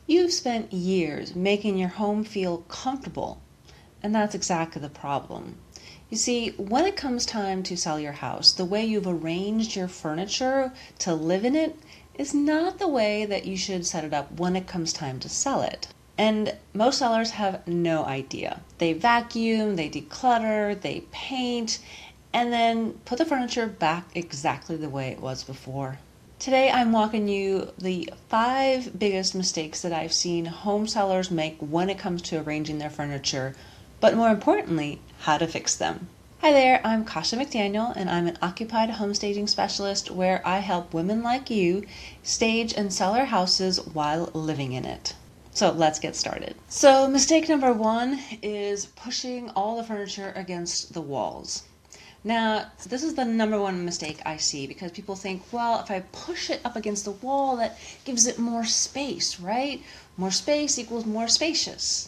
You've spent years making your home feel comfortable, and that's exactly the problem. You see, when it comes time to sell your house, the way you've arranged your furniture to live in it is not the way that you should set it up when it comes time to sell it. And most sellers have no idea. They vacuum, they declutter, they paint, and then put the furniture back exactly the way it was before. Today I'm walking you the 5 biggest mistakes that I've seen home sellers make when it comes to arranging their furniture, but more importantly, how to fix them. Hi there, I'm Kasha McDaniel, and I'm an occupied home staging specialist where I help women like you stage and sell their houses while living in it. So let's get started. So mistake number 1 is pushing all the furniture against the walls. Now, this is the number 1 mistake I see because people think, well, if I push it up against the wall, that gives it more space, right? More space equals more spacious.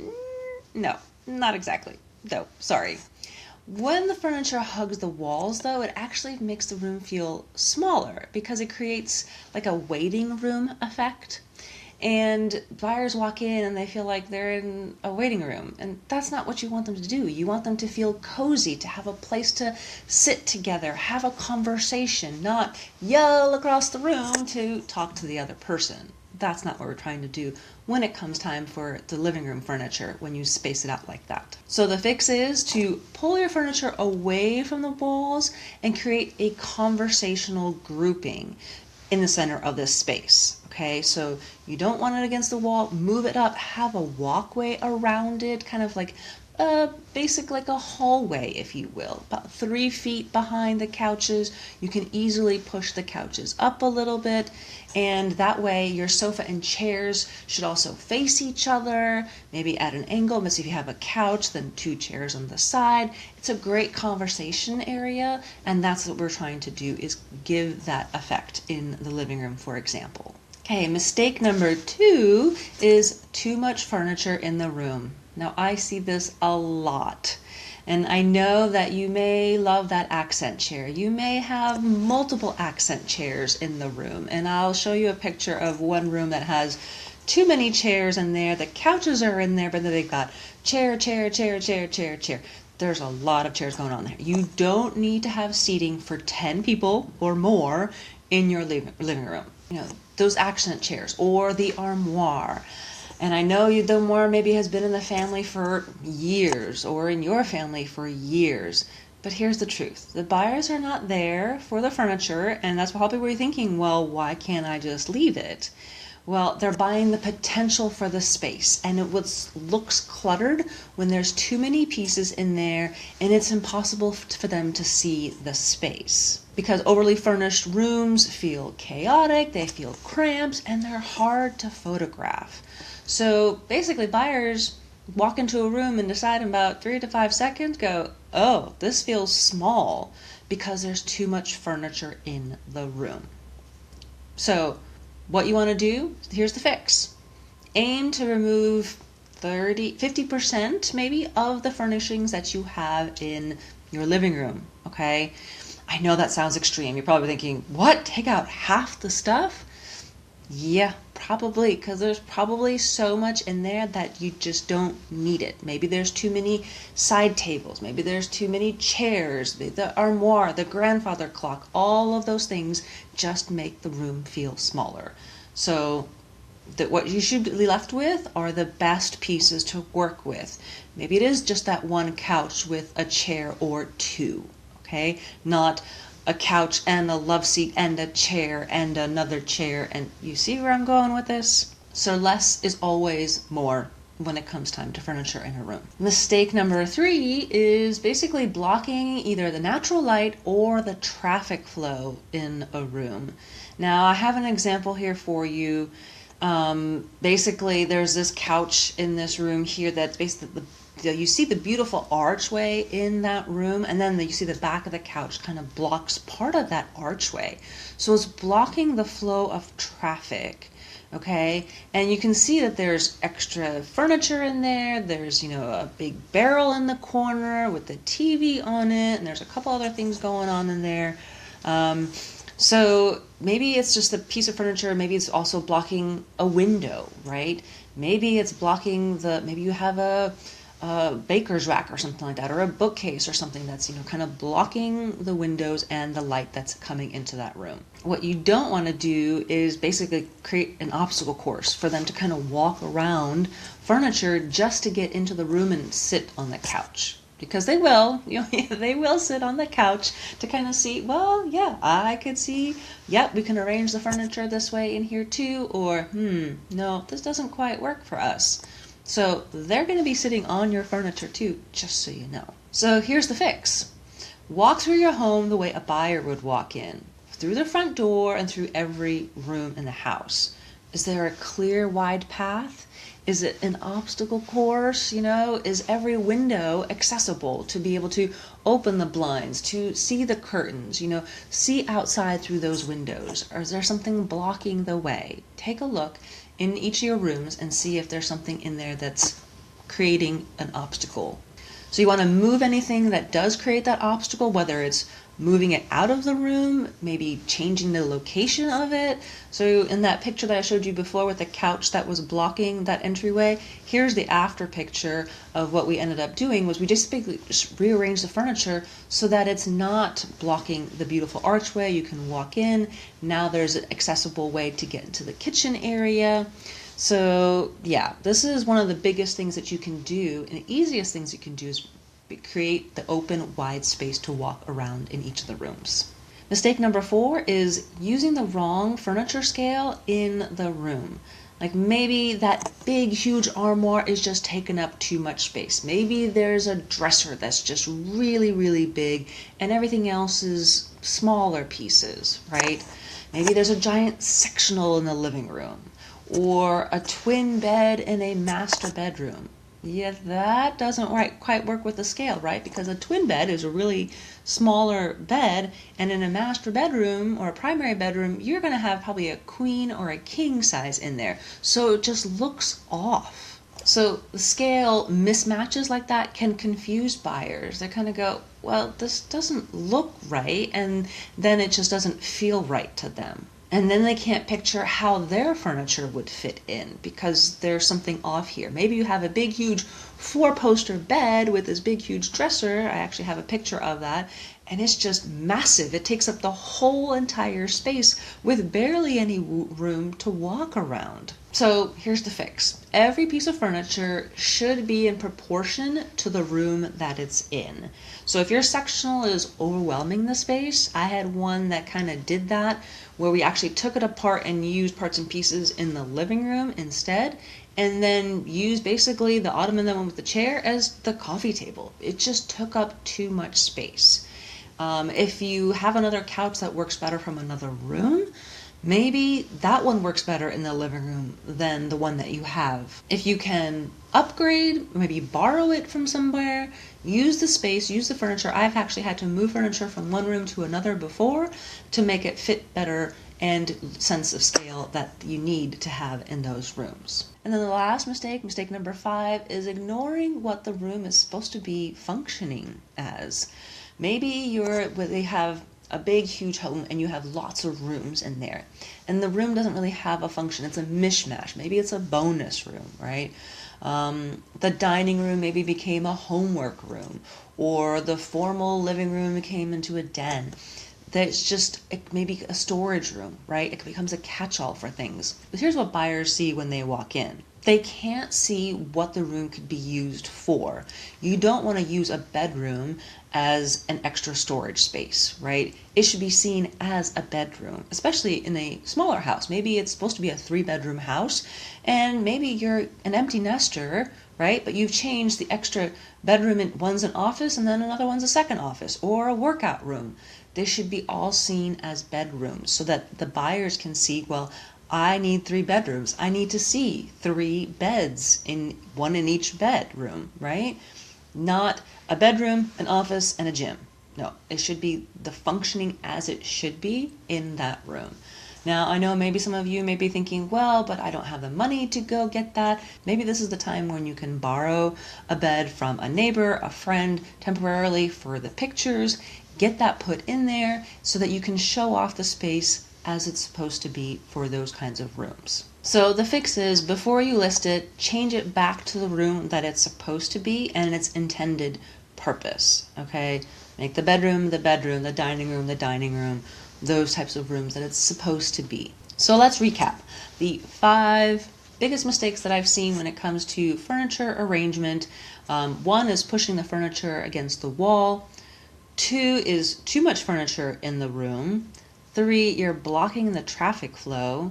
No, not exactly. No, sorry. When the furniture hugs the walls, though, it actually makes the room feel smaller because it creates like a waiting room effect. And buyers walk in and they feel like they're in a waiting room. And that's not what you want them to do. You want them to feel cozy, to have a place to sit together, have a conversation, not yell across the room to talk to the other person. That's not what we're trying to do when it comes time for the living room furniture when you space it out like that. So the fix is to pull your furniture away from the walls and create a conversational grouping in the center of this space. Okay, so you don't want it against the wall, move it up, have a walkway around it, kind of like basic like a hallway, if you will. About 3 feet behind the couches, you can easily push the couches up a little bit, and that way your sofa and chairs should also face each other, maybe at an angle. But if you have a couch, then 2 chairs on the side. It's a great conversation area, and that's what we're trying to do, is give that effect in the living room, for example. Okay, mistake number 2 is too much furniture in the room. Now, I see this a lot, and I know that you may love that accent chair. You may have multiple accent chairs in the room, and I'll show you a picture of one room that has too many chairs in there. The couches are in there, but then they've got chair, chair, chair, chair, chair, chair. There's a lot of chairs going on there. You don't need to have seating for 10 people or more in your living room. You know, those accent chairs or the armoire. And I know the armoire maybe has been in the family for years or in your family for years. But here's the truth. The buyers are not there for the furniture, and that's probably where you're thinking, well, why can't I just leave it? Well, they're buying the potential for the space, and it looks cluttered when there's too many pieces in there, and it's impossible for them to see the space. Because overly furnished rooms feel chaotic, they feel cramped, and they're hard to photograph. So basically, buyers walk into a room and decide in about 3 to 5 seconds, go, oh, this feels small, because there's too much furniture in the room. So what you want to do, here's the fix. Aim to remove 50% maybe of the furnishings that you have in your living room, okay? I know that sounds extreme. You're probably thinking, what? Take out half the stuff? Yeah, probably, because there's probably so much in there that you just don't need it. Maybe there's too many side tables. Maybe there's too many chairs, the armoire, the grandfather clock. All of those things just make the room feel smaller. So what you should be left with are the best pieces to work with. Maybe it is just that one couch with a chair or 2, okay? Not a couch and a love seat and a chair and another chair. And you see where I'm going with this? So less is always more when it comes time to furniture in a room. Mistake number 3 is basically blocking either the natural light or the traffic flow in a room. Now, I have an example here for you. Basically, there's this couch in this room here that's basically you see the beautiful archway in that room, and then you see the back of the couch kind of blocks part of that archway. So it's blocking the flow of traffic, okay? And you can see that there's extra furniture in there. There's, a big barrel in the corner with the TV on it, and there's a couple other things going on in there. So maybe it's just a piece of furniture, maybe it's also blocking a window, right? Maybe it's blocking maybe you have a baker's rack or something like that, or a bookcase or something that's, kind of blocking the windows and the light that's coming into that room. What you don't want to do is basically create an obstacle course for them to kind of walk around furniture just to get into the room and sit on the couch. Because they will, they will sit on the couch to kind of see, well, yeah, I could see, yep, we can arrange the furniture this way in here too, or, no, this doesn't quite work for us. So they're going to be sitting on your furniture too, just so you know. So here's the fix. Walk through your home the way a buyer would walk in, through the front door and through every room in the house. Is there a clear, wide path? Is it an obstacle course? Is every window accessible to be able to open the blinds, to see the curtains, see outside through those windows? Or is there something blocking the way? Take a look in each of your rooms and see if there's something in there that's creating an obstacle. So you want to move anything that does create that obstacle, whether it's moving it out of the room, maybe changing the location of it. So in that picture that I showed you before with the couch that was blocking that entryway, here's the after picture of what we ended up doing. Was we just basically rearranged the furniture so that it's not blocking the beautiful archway. You can walk in. Now there's an accessible way to get into the kitchen area. So yeah, this is one of the biggest things that you can do, and the easiest things you can do is create the open, wide space to walk around in each of the rooms. Mistake number 4 is using the wrong furniture scale in the room. Like maybe that big, huge armoire is just taking up too much space. Maybe there's a dresser that's just really, really big and everything else is smaller pieces, right? Maybe there's a giant sectional in the living room, or a twin bed in a master bedroom. Yeah, that doesn't quite work with the scale, right? Because a twin bed is a really smaller bed, and in a master bedroom or a primary bedroom, you're going to have probably a queen or a king size in there. So it just looks off. So the scale mismatches like that can confuse buyers. They kind of go, well, this doesn't look right, and then it just doesn't feel right to them. And then they can't picture how their furniture would fit in because there's something off here. Maybe you have a big, huge 4-poster bed with this big, huge dresser. I actually have a picture of that. And it's just massive. It takes up the whole entire space with barely any room to walk around. So here's the fix. Every piece of furniture should be in proportion to the room that it's in. So if your sectional is overwhelming the space, I had one that kind of did that, where we actually took it apart and used parts and pieces in the living room instead, and then used basically the ottoman, the one with the chair, as the coffee table. It just took up too much space. If you have another couch that works better from another room, maybe that one works better in the living room than the one that you have. If you can upgrade, maybe borrow it from somewhere, use the space, use the furniture. I've actually had to move furniture from one room to another before to make it fit better and sense of scale that you need to have in those rooms. And then the last mistake number 5, is ignoring what the room is supposed to be functioning as. Maybe they have a big, huge home and you have lots of rooms in there, and the room doesn't really have a function. It's a mishmash. Maybe it's a bonus room, right? The dining room maybe became a homework room, or the formal living room became into a den. That's just maybe a storage room, right? It becomes a catch-all for things. But here's what buyers see when they walk in. They can't see what the room could be used for. You don't want to use a bedroom as an extra storage space, right? It should be seen as a bedroom, especially in a smaller house. Maybe it's supposed to be a 3-bedroom house, and maybe you're an empty nester, right? But you've changed the extra bedroom, one's an office and then another one's a second office or a workout room. They should be all seen as bedrooms so that the buyers can see, well, I need 3 bedrooms. I need to see 3 beds, one in each bedroom, right? Not a bedroom, an office, and a gym. No, it should be the functioning as it should be in that room. Now, I know maybe some of you may be thinking, well, but I don't have the money to go get that. Maybe this is the time when you can borrow a bed from a neighbor, a friend, temporarily for the pictures. get that put in there so that you can show off the space as it's supposed to be for those kinds of rooms. So the fix is, before you list it, change it back to the room that it's supposed to be and its intended purpose, okay? Make the bedroom, the dining room, the dining room, those types of rooms that it's supposed to be. So let's recap. The 5 biggest mistakes that I've seen when it comes to furniture arrangement. 1 is pushing the furniture against the wall. 2 is too much furniture in the room. 3, you're blocking the traffic flow.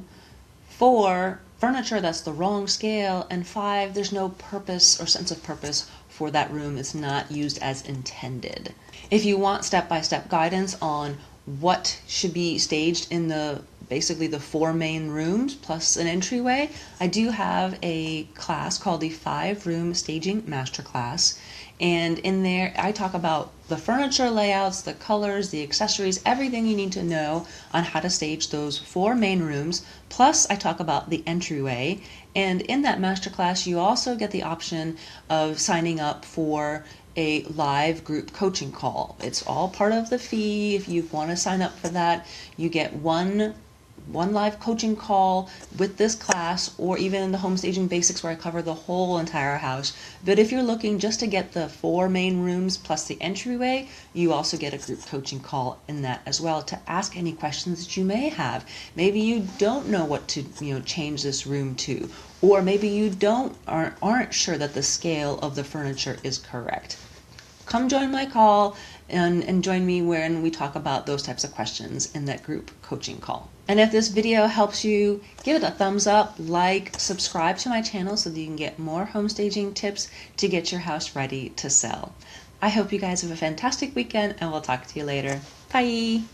4, furniture that's the wrong scale. And 5, there's no purpose or sense of purpose for that room. It's not used as intended. If you want step-by-step guidance on what should be staged in basically the 4 main rooms plus an entryway, I do have a class called the 5-Room Staging Masterclass. And in there, I talk about the furniture layouts, the colors, the accessories, everything you need to know on how to stage those 4 main rooms. Plus, I talk about the entryway. And in that masterclass, you also get the option of signing up for a live group coaching call. It's all part of the fee. If you want to sign up for that, you get one live coaching call with this class, or even the home staging basics where I cover the whole entire house. But if you're looking just to get the 4 main rooms plus the entryway, you also get a group coaching call in that as well to ask any questions that you may have. Maybe you don't know what to change this room to, or maybe you aren't sure that the scale of the furniture is correct. Come join my call and join me when we talk about those types of questions in that group coaching call. And if this video helps you, give it a thumbs up, like, subscribe to my channel so that you can get more home staging tips to get your house ready to sell. I hope you guys have a fantastic weekend, and we'll talk to you later. Bye!